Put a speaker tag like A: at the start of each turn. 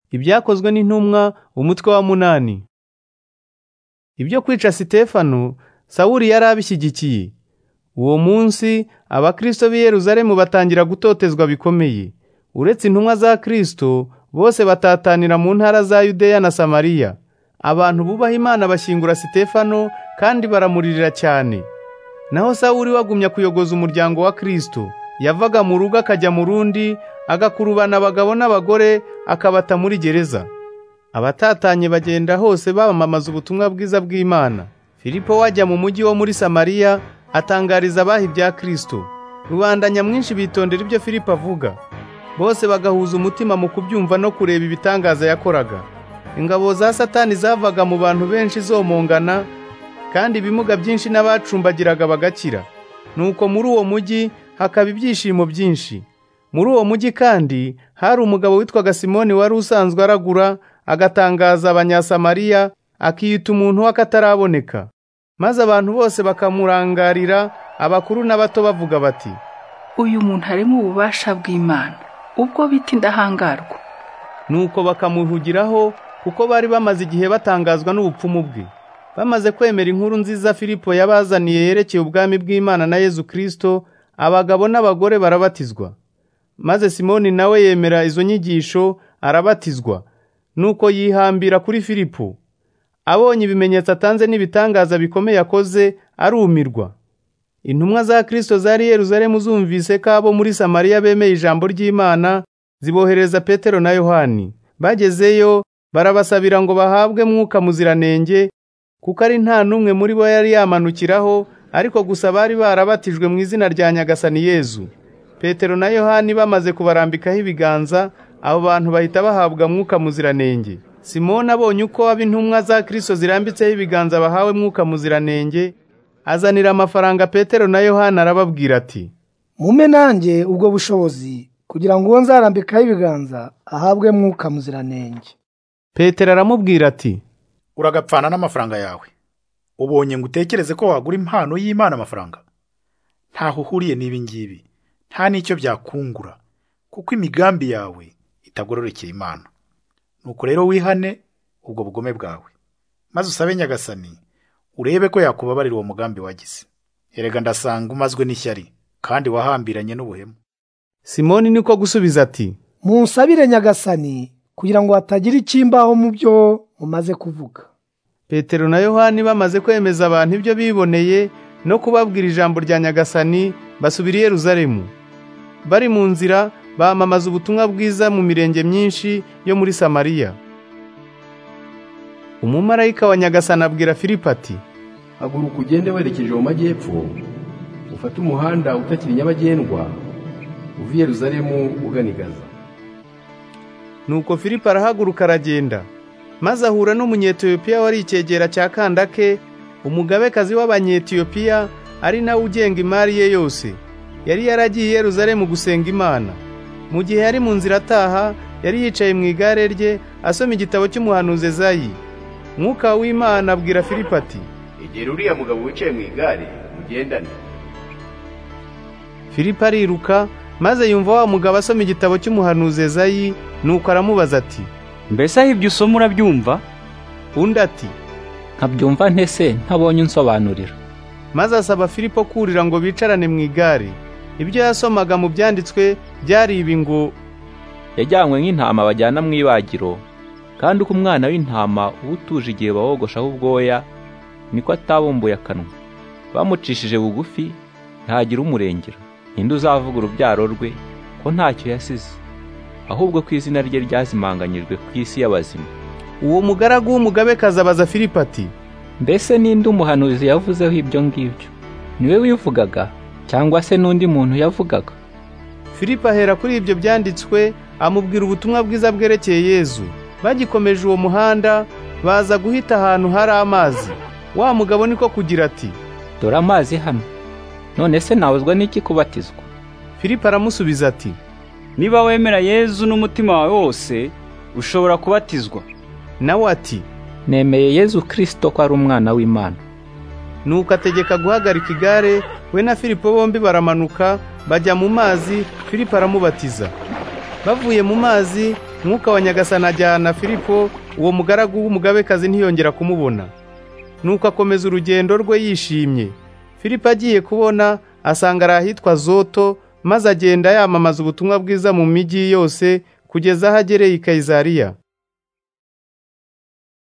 A: Ibyakozwe n'intumwa umutwe wa 8. Ibyo kwica Sitefano Sawuli yari abishyigikiye. Uwo munsi abakristo b'i Yerusalemu batangira gutotezwa bikomeye. Uretse intumwa za Kristo bose batatanira mu ntara za Yudeya na Samariya. Abantu bubaha Imana bashyingura Sitefano kandi baramuririra cyane. Naho Sawuli wagumya kuyogoza umuryango wa Kristo, yavaga mu rugo akajya mu rundi, agakurubana abagabo n'abagore akabata muri gereza. Abatatanye bagenda hose bamamaza ubutumwa bwiza bw'Imana. Filipo wajya mu mujyi wo muri Samariya atangariza abaha ibya Kristo. Rubanda nyamwinshi bitondera ibyo Filipo avuga. Bose bagahuza umutima mu kubyumva no kureba ibitangaza yakoraga. Ingabo za Satani zavaga mu bantu benshi zomongana, kandi ibimuga byinshi n'abacumbagiraga bagakira. Nuko muri uwo mujyi hakaba ibyishimo byinshi. Muri uwo mujyi kandi hari umugabo witwaga Simoni wari usanzwe aragura, agatangaza abanyasamariya, akiyita umuntu w'akataraboneka. Maze abantu bose bakamurangarira, abakuru n'abato bavuga bati,
B: uyu muntu arimo ububasha bw'Imana, ubwo bita indahangarwa.
A: Nuko bakamuhugiraho kuko bari bamaze igihe batangazwa n'ubupfumu bwe. Bamaze kwemera inkuru nziza Filipo yabazaniye yerekeye ubwami bw'Imana na Yesu Kristo, abagabo n'abagore barabatizwa. Maze Simoni nawe yemera izo nyigisho arabatizwa. Nuko yihambira kuri Filipo. Abonye ibimenyetso atanze n'ibitangaza bikomeye yakoze, arumirwa. Intumwa za Kristo zari i Yerusalemu zumvise ko abo muri Samariya bemeye ijambo ry'Imana, zibohereza Petero na Yohani. Bagezeyo barabasabira ngo bahabwe Mwuka Muziranenge, kuko ari nta numwe muri bo yari yamanukiraho, ariko gusa bari barabatijwe mu izina rya Nyagasani Yezu. Petero na Yohani bamaze kubarambikaho ibiganza, abo bantu bahita bahabwa Mwuka Muziranenge. Simoni abonye uko ab'intumwa za Kristo zirambitseho ibiganza bahawe Mwuka Muziranenge, azanira amafaranga Petero na Yohana arababwira ati,
C: mume nanjye ubwo bushobozi kugira ngo uwo nzarambikaho ibiganza ahabwe Mwuka Muziranenge.
A: Petero aramubwira ati,
D: uragapfana n'amafaranga yawe. Ubonye ngo utekereze ko wagura impano y'Imana amafaranga? Ntaho uhuriye n'ibi ngibi, nta n'icyo byakungura, kuko imigambi yawe itagororekeye Imana. Nuko rero wihane ubwo bugome bwawe, maze usabe Nyagasani urebe ko yakubabarira uwo mugambi wagize. Erega ndasanga umazwe n'ishyari kandi wahambiranye n'ubuhemu.
A: Simoni niko gusubiza ati,
C: munsabire Nyagasani kugira ngo hatagira ikimbaho mu byo mumaze kuvuga.
A: Petero na Yohani bamaze kwemeza abantu ibyo biboneye no kubabwira ijambo rya Nyagasani, basubira i Yerusalemu. Bari mu nzira bamamaza ubutumwa bwiza mu mirenge myinshi yo muri Samariya. Umumarayika wa Nyagasani abwira Filipo ati,
E: haguruka ugende werekeje mu majyepfo, ufate umuhanda utakiri nyabagendwa, uva i Yerusalemu ugana i Gaza.
A: Nuko Filipo arahaguruka aragenda, maze ahura n'umunyetiyopiya wari icyegera cya Kandake, umugabekazi w'Abanyetiyopiya, ari nawe ugenga imari ye yose. Yari yaragiye i Yerusalemu gusenga Imana. Mu gihe yari mu nzira ataha, yari yicaye mu igare rye asoma igitabo cy'umuhanuzi Ezayi. Mwuka w'Imana abwira Filipo ati,
E: egera uriya mugabo wicaye mu igare mugendane.
A: Filipo ariruka, maze yumva wa mugabo asoma igitabo cy'umuhanuzi Ezayi, nuko aramubaza ati,
F: mbese aho ibyo usoma urabyumva?
A: Undi ati,
F: nkabyumva ntese ntabonye unsobanurira.
A: Maze asaba Filipo kurira ngo bicarane mu igare. Ibyo yasomaga mu byanditswe byari ibi ngo,
F: yajyanywe nk'intama bajyana mu ibagiro, kandi uko umwana w'intama uba utuje igihe bawogoshaho ubwoya, niko atabumbuye akanwa. Bamucishije bugufi, ntagira umurengera. Ninde uzavuga urubyaro rwe ko ntacyo yasize, ahubwo ko izina rye ryazimanganyijwe ku isi y'abazima.
A: Uwo mugaragu w'umugabekazi abaza Filipo ati,
F: mbese ninde umuhanuzi yavuzeho ibyo ngibyo? Niwe wivugaga cyangwa se n'undi muntu yavugaga?
A: Filipo ahera kuri ibyo byanditswe, amubwira ubutumwa bwiza bwerekeye Yezu. Bagikomeje uwo muhanda, baza guhita ahantu hari amazi. Wa mugabo niko kugira ati,
F: dore amazi hano, none se nawuzwa n'iki kubatizwa?
A: Filipo aramusubiza ati,
G: niba wemera Yezu n'umutima wawe wose, ushobora kubatizwa.
A: Nawe ati,
F: nemeye Yezu Kristo ko ari umwana w'Imana.
A: Nuko ategeka guhagarika igare, we na Filipo bombi baramanuka, bajya mu mazi, Filipo aramubatiza. Bavuye mu mazi, Mwuka wa Nyagasani ajyana Filipo, uwo mugaragu w'umugabekazi ntiyongera kumubona. Nuko akomeza urugendo rwe yishimye. Filipo agiye kubona asanga arahitwa Zoto, maze agenda yamamaza ubutumwa bwiza mu migi yose kugeza aho agereye i Kayisariya.